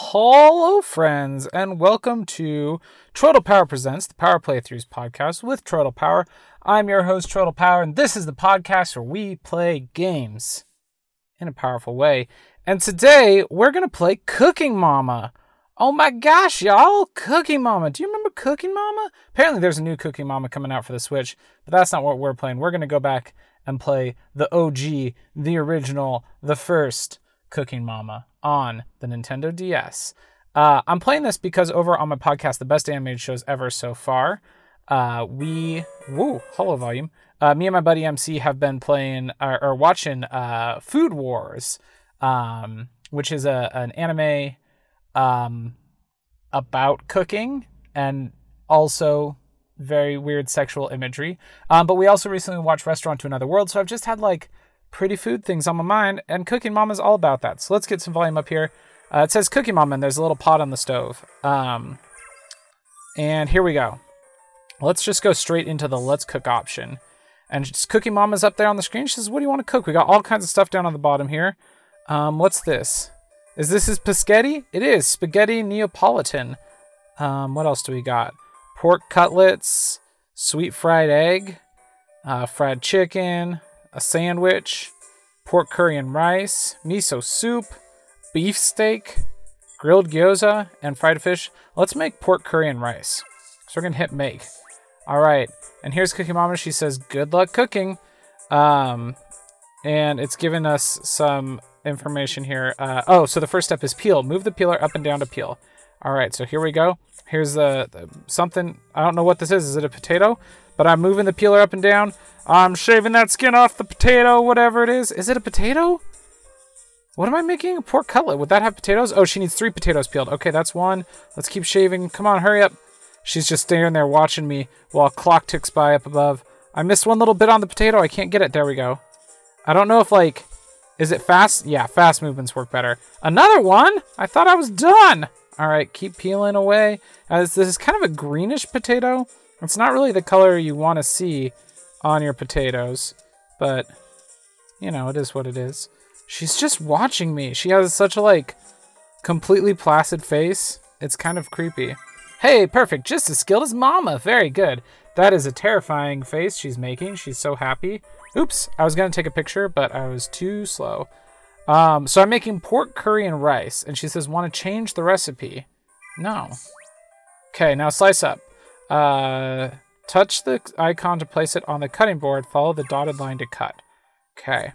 Hello, friends, and welcome to Troidal Power Presents, the Power Playthroughs podcast with Troidal Power. I'm your host, Troidal Power, and this is the podcast where we play games in a powerful way. And today, we're going to play Cooking Mama. Oh my gosh, y'all, Cooking Mama. Do you remember Cooking Mama? Apparently, there's a new Cooking Mama coming out for the Switch, but that's not what we're playing. We're going to go back and play the OG, the original, the first Cooking Mama on the Nintendo DS. I'm playing this because over on my podcast, The Best Animated Shows Ever so far, hello volume. Me and my buddy MC have been playing or watching Food Wars, which is an anime about cooking and also very weird sexual imagery. But we also recently watched Restaurant to Another World, so I've just had pretty food things on my mind, and Cooking Mama is all about that. So let's get some volume up here. It says Cooking Mama, and there's a little pot on the stove. And here we go. Let's just go straight into the Let's Cook option. And just Cooking Mama's up there on the screen. She says, what do you want to cook? We got all kinds of stuff down on the bottom here. What's this? Is this spaghetti? It is. Spaghetti Neapolitan. What else do we got? Pork cutlets, sweet fried egg, fried chicken, a sandwich, pork curry and rice, miso soup, beef steak, grilled gyoza, and fried fish. Let's make pork curry and rice. So we're going to hit make. All right. And here's Cooking Mama. She says, good luck cooking. And it's giving us some information here. So the first step is peel. Move the peeler up and down to peel. All right. So here we go. Here's something. I don't know what this is. Is it a potato? But I'm moving the peeler up and down. I'm shaving that skin off the potato, whatever it is. Is it a potato? What am I making? A pork cutlet. Would that have potatoes? Oh, she needs 3 potatoes peeled. Okay, that's 1. Let's keep shaving. Come on, hurry up. She's just staring there watching me while a clock ticks by up above. I missed one little bit on the potato. I can't get it. There we go. I don't know if, is it fast? Yeah, fast movements work better. Another one? I thought I was done. All right, keep peeling away. This is kind of a greenish potato. It's not really the color you want to see on your potatoes, but, it is what it is. She's just watching me. She has such a, completely placid face. It's kind of creepy. Hey, perfect. Just as skilled as Mama. Very good. That is a terrifying face she's making. She's so happy. Oops, I was going to take a picture, but I was too slow. So I'm making pork curry and rice, and she says, want to change the recipe? No. Okay, now slice up. Touch the icon to place it on the cutting board. Follow the dotted line to cut. Okay.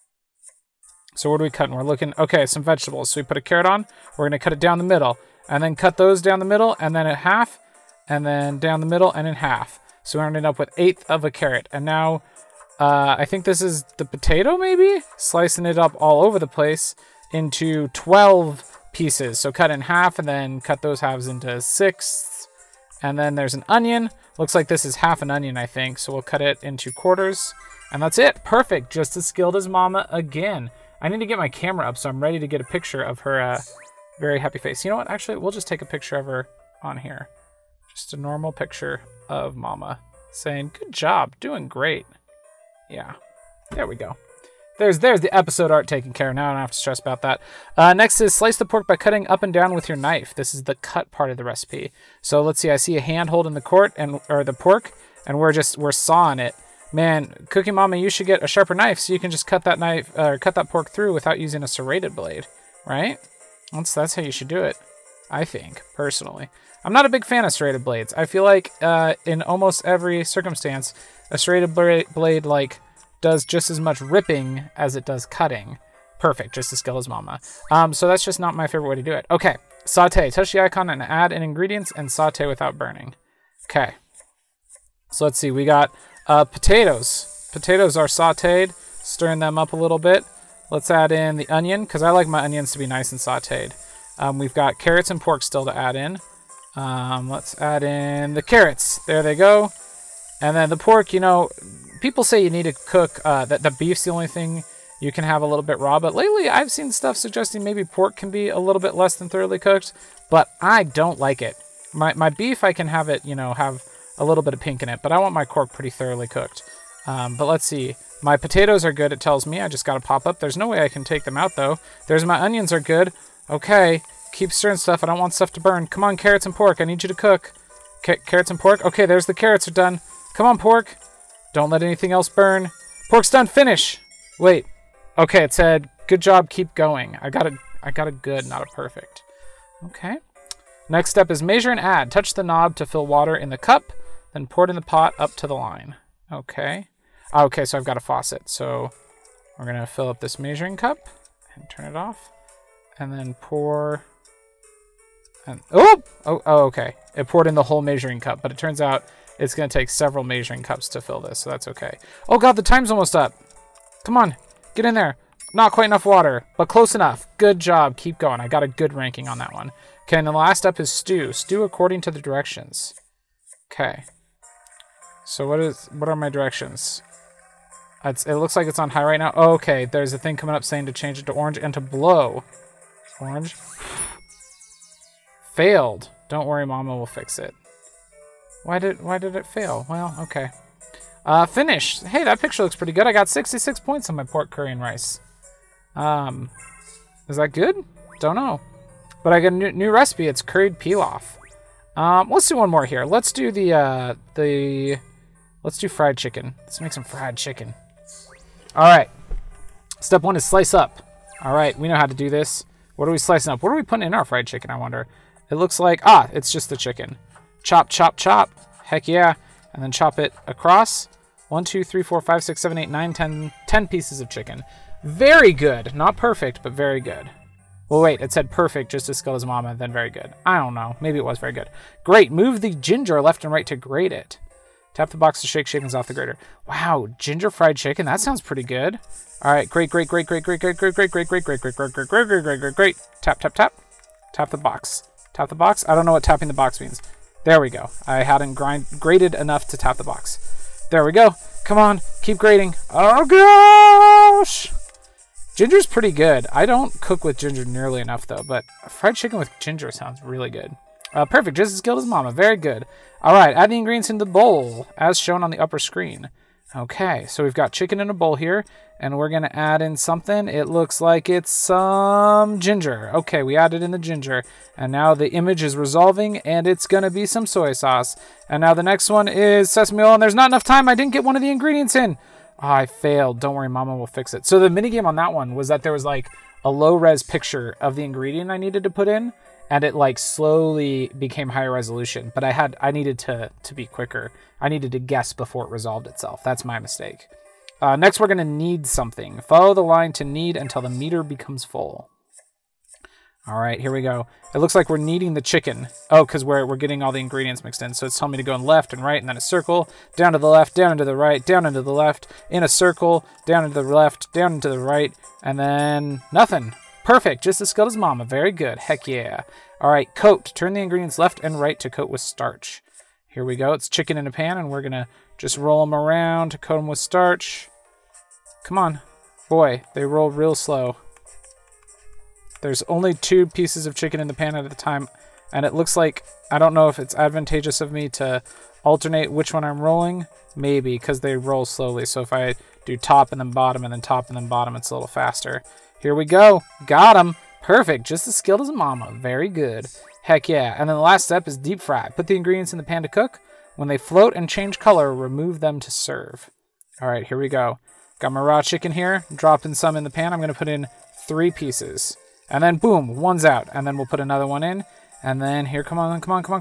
So what are we cutting? We're looking... Okay, some vegetables. So we put a carrot on. We're going to cut it down the middle. And then cut those down the middle, and then in half. And then down the middle, and in half. So we're ending up with 1/8 of a carrot. And now, I think this is the potato, maybe? Slicing it up all over the place into 12 pieces. So cut in half, and then cut those halves into 6. And then there's an onion. Looks like this is half an onion, I think. So we'll cut it into quarters. And that's it. Perfect. Just as skilled as Mama again. I need to get my camera up so I'm ready to get a picture of her very happy face. You know what? Actually, we'll just take a picture of her on here. Just a normal picture of Mama saying, good job. Doing great. Yeah. There we go. There's the episode art taken care of. Now I don't have to stress about that. Next is slice the pork by cutting up and down with your knife. This is the cut part of the recipe. So let's see. I see a hand holding the pork, and we're sawing it. Man, Cooking Mama, you should get a sharper knife so you can just cut that pork through without using a serrated blade, right? That's how you should do it, I think, personally. I'm not a big fan of serrated blades. I feel like in almost every circumstance, a serrated blade does just as much ripping as it does cutting. Perfect, just as skilled as Mama. So that's just not my favorite way to do it. Okay, saute. Touch the icon and add in ingredients and saute without burning. Okay. So let's see. We got potatoes. Potatoes are sauteed. Stirring them up a little bit. Let's add in the onion, because I like my onions to be nice and sauteed. We've got carrots and pork still to add in. Let's add in the carrots. There they go. And then the pork, people say you need to cook, that the beef's the only thing you can have a little bit raw. But lately, I've seen stuff suggesting maybe pork can be a little bit less than thoroughly cooked. But I don't like it. My beef, I can have it, have a little bit of pink in it. But I want my pork pretty thoroughly cooked. But let's see. My potatoes are good, it tells me. I just got to pop up. There's no way I can take them out, though. There's my onions are good. Okay. Keep stirring stuff. I don't want stuff to burn. Come on, carrots and pork. I need you to cook. Carrots and pork. Okay, there's the carrots are done. Come on, pork. Don't let anything else burn. Pork's done. Finish. Wait. Okay, it said, good job, keep going. I got a good, not a perfect. Okay. Next step is measure and add. Touch the knob to fill water in the cup, then pour it in the pot up to the line. Okay. Okay, so I've got a faucet. So we're going to fill up this measuring cup and turn it off. And then pour... And, oh, okay. It poured in the whole measuring cup, but it turns out it's going to take several measuring cups to fill this, so that's okay. Oh, God, the time's almost up. Come on, get in there. Not quite enough water, but close enough. Good job. Keep going. I got a good ranking on that one. Okay, and the last step is stew. Stew according to the directions. Okay. So what are my directions? It looks like it's on high right now. Oh, okay, there's a thing coming up saying to change it to orange and to blow. Orange. Failed. Don't worry, Mama will fix it. Why did it fail? Well, okay. Finished. Hey, that picture looks pretty good. I got 66 points on my pork curry and rice. Is that good? Don't know. But I got a new recipe. It's curried pilaf. Let's do one more here. Let's do let's do fried chicken. Let's make some fried chicken. All right. Step 1 is slice up. All right, we know how to do this. What are we slicing up? What are we putting in our fried chicken, I wonder? It looks like, it's just the chicken. Chop, chop, chop. Heck yeah. And then chop it across. 1, 2, 3, 4, 5, 6, 7, 8, 9, 10 pieces of chicken. Very good. Not perfect, but very good. Well, wait, it said perfect, just as skilled as Mama, then very good. I don't know. Maybe it was very good. Great. Move the ginger left and right to grate it. Tap the box to shake shavings off the grater. Wow, ginger fried chicken. That sounds pretty good. All right, great. Tap, tap, tap. Tap the box. Tap the box. I don't know what tapping the box means. There we go. I hadn't grated enough to tap the box. There we go. Come on, keep grating. Oh gosh! Ginger's pretty good. I don't cook with ginger nearly enough though, but fried chicken with ginger sounds really good. Perfect, just as skilled as Mama. Very good. All right, add the ingredients in the bowl as shown on the upper screen. Okay, so we've got chicken in a bowl here, and we're going to add in something. It looks like it's some ginger. Okay, we added in the ginger, and now the image is resolving, and it's going to be some soy sauce. And now the next one is sesame oil, and there's not enough time. I didn't get one of the ingredients in. Oh, I failed. Don't worry, Mama will fix it. So the minigame on that one was that there was like a low-res picture of the ingredient I needed to put in, and it like slowly became higher resolution. But I needed to be quicker. I needed to guess before it resolved itself. That's my mistake. Next, we're going to knead something. Follow the line to knead until the meter becomes full. All right, here we go. It looks like we're kneading the chicken. Oh, because we're getting all the ingredients mixed in. So it's telling me to go in left and right, and then a circle, down to the left, down into the right, down into the left, in a circle, down into the left, down into the right, and then nothing. Perfect, just as skilled as Mama. Very good. Heck yeah. All right, coat. Turn the ingredients left and right to coat with starch. Here we go. It's chicken in a pan, and we're going to just roll them around to coat them with starch. Come on. Boy, they roll real slow. There's only 2 pieces of chicken in the pan at a time, and it looks like, I don't know if it's advantageous of me to alternate which one I'm rolling. Maybe, because they roll slowly. So if I do top and then bottom and then top and then bottom, it's a little faster. Here we go. Got them. Perfect. Just as skilled as Mama. Very good. Heck yeah. And then the last step is deep fry. Put the ingredients in the pan to cook. When they float and change color, remove them to serve. All right, here we go. Got my raw chicken here. Dropping some in the pan. I'm going to put in 3 pieces. And then boom, one's out. And then we'll put another one in. And then here, come on.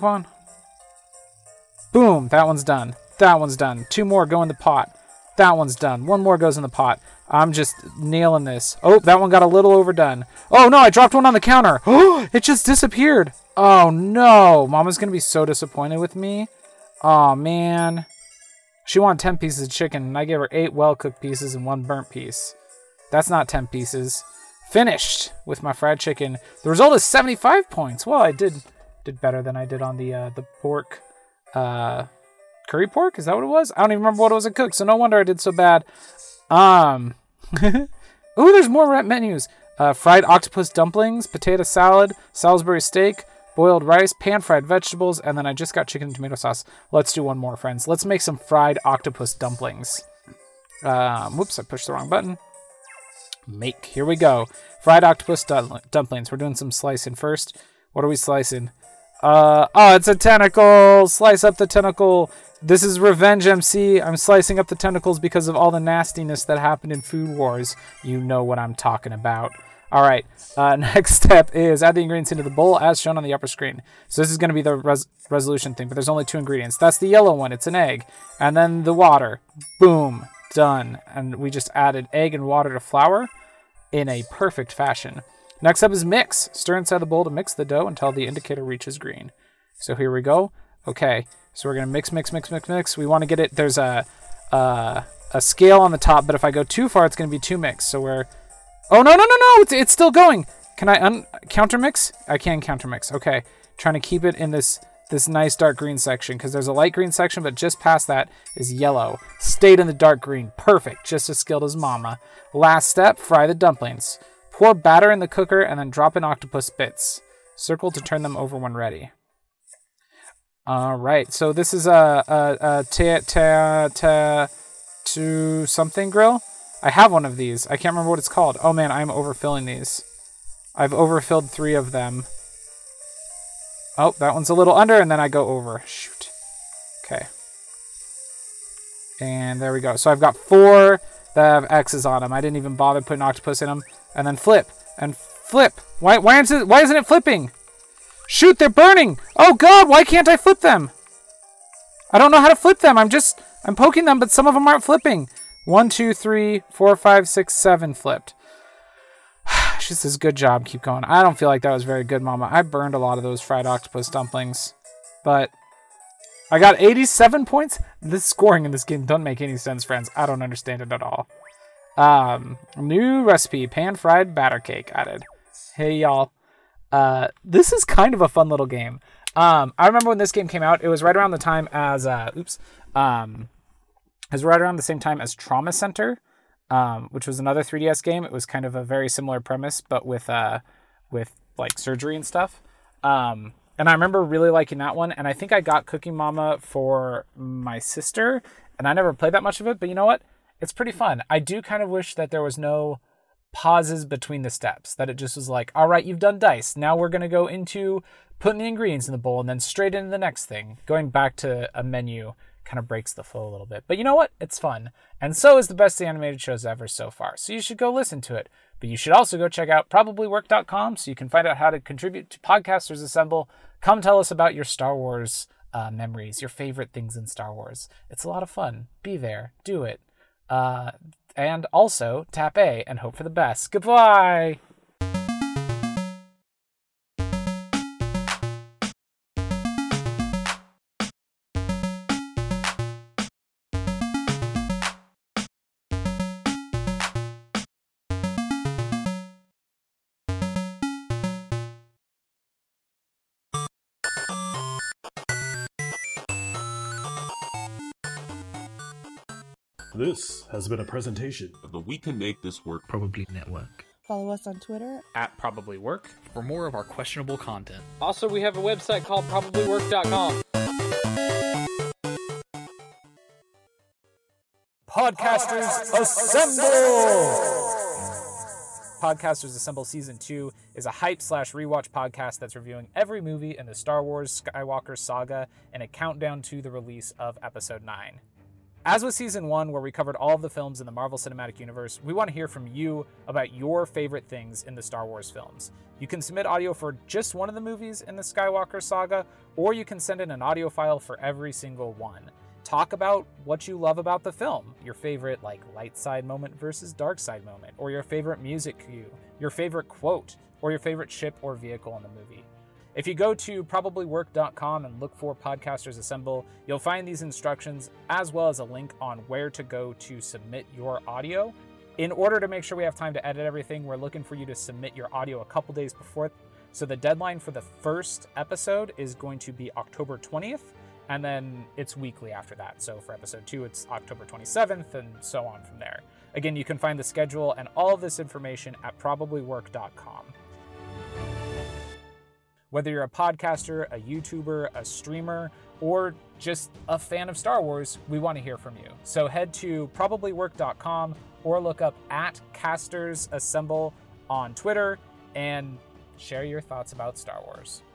Boom, that one's done. That one's done. 2 more go in the pot. That one's done. 1 more goes in the pot. I'm just nailing this. Oh, that one got a little overdone. Oh, no, I dropped one on the counter. Oh, it just disappeared. Oh, no. Mama's going to be so disappointed with me. Oh, man. She wanted 10 pieces of chicken, and I gave her 8 well-cooked pieces and 1 burnt piece. That's not 10 pieces. Finished with my fried chicken. The result is 75 points. Well, I did better than I did on the pork. Curry pork? Is that what it was? I don't even remember what it was I cooked, so no wonder I did so bad. Ooh, there's more menus. Fried octopus dumplings, potato salad, Salisbury steak, boiled rice, pan-fried vegetables, and then I just got chicken and tomato sauce. Let's do one more, friends. Let's make some fried octopus dumplings. Whoops, I pushed the wrong button. Make. Here we go. Fried octopus dumplings. We're doing some slicing first. What are we slicing? Oh, it's a tentacle. Slice up the tentacle. This is Revenge MC. I'm slicing up the tentacles because of all the nastiness that happened in Food Wars. You know what I'm talking about. All right. Next step is add the ingredients into the bowl as shown on the upper screen. So this is going to be the resolution thing, but there's only 2 ingredients. That's the yellow one. It's an egg. And then the water. Boom. Done. And we just added egg and water to flour in a perfect fashion. Next up is mix. Stir inside the bowl to mix the dough until the indicator reaches green. So here we go. Okay. So we're going to mix. We want to get it. There's a scale on the top, but if I go too far, it's going to be too mixed. So we're... Oh, no. It's still going. Can I counter mix? I can counter mix. Okay. Trying to keep it in this nice dark green section because there's a light green section, but just past that is yellow. Stayed in the dark green. Perfect. Just as skilled as mama. Last step, fry the dumplings. Pour batter in the cooker and then drop in octopus bits. Circle to turn them over when ready. All right. So this is a to something grill. I have one of these. I can't remember what it's called. Oh man, I'm overfilling these. I've overfilled 3 of them. Oh, that one's a little under, and then I go over. Shoot. Okay. And there we go. So I've got 4 that have X's on them. I didn't even bother putting octopus in them. And then flip. And flip. Why isn't it flipping? Shoot, they're burning. Oh god, why can't I flip them? I don't know how to flip them. I'm poking them, but some of them aren't flipping. 1, 2, 3, 4, 5, 6, 7 flipped. She says, good job. Keep going. I don't feel like that was very good, Mama. I burned a lot of those fried octopus dumplings. But I got 87 points. This scoring in this game doesn't make any sense, friends. I don't understand it at all. New recipe. Pan-fried batter cake added. Hey, y'all. This is kind of a fun little game. I remember when this game came out, it was right around the time as... it was right around the same time as Trauma Center. Which was another 3DS game. It was kind of a very similar premise, but with like surgery and stuff. And I remember really liking that one. And I think I got Cookie Mama for my sister, and I never played that much of it. But you know what? It's pretty fun. I do kind of wish that there was no pauses between the steps. That it just was like, all right, you've done dice. Now we're gonna go into putting the ingredients in the bowl, and then straight into the next thing. Going back to a menu kind of breaks the flow a little bit. But you know what? It's fun. And so is the best animated shows ever so far. So you should go listen to it. But you should also go check out probablywork.com so you can find out how to contribute to Podcasters Assemble. Come tell us about your Star Wars memories, your favorite things in Star Wars. It's a lot of fun. Be there. Do it. And also, tap A and hope for the best. Goodbye! This has been a presentation of the We Can Make This Work Probably Network. Follow us on Twitter at probablywork for more of our questionable content. Also, we have a website called probablywork.com. Podcasters Assemble! Podcasters Assemble Season 2 is a hype/rewatch podcast that's reviewing every movie in the Star Wars Skywalker saga and a countdown to the release of Episode 9. As with Season 1, where we covered all of the films in the Marvel Cinematic Universe, we want to hear from you about your favorite things in the Star Wars films. You can submit audio for just one of the movies in the Skywalker saga, or you can send in an audio file for every single one. Talk about what you love about the film, your favorite light side moment versus dark side moment, or your favorite music cue, your favorite quote, or your favorite ship or vehicle in the movie. If you go to probablywork.com and look for Podcasters Assemble, you'll find these instructions as well as a link on where to go to submit your audio. In order to make sure we have time to edit everything, we're looking for you to submit your audio a couple days before. So the deadline for the first episode is going to be October 20th, and then it's weekly after that. So for episode 2, it's October 27th, and so on from there. Again, you can find the schedule and all of this information at probablywork.com. Whether you're a podcaster, a YouTuber, a streamer, or just a fan of Star Wars, we want to hear from you. So head to probablywork.com or look up at Casters Assemble on Twitter and share your thoughts about Star Wars.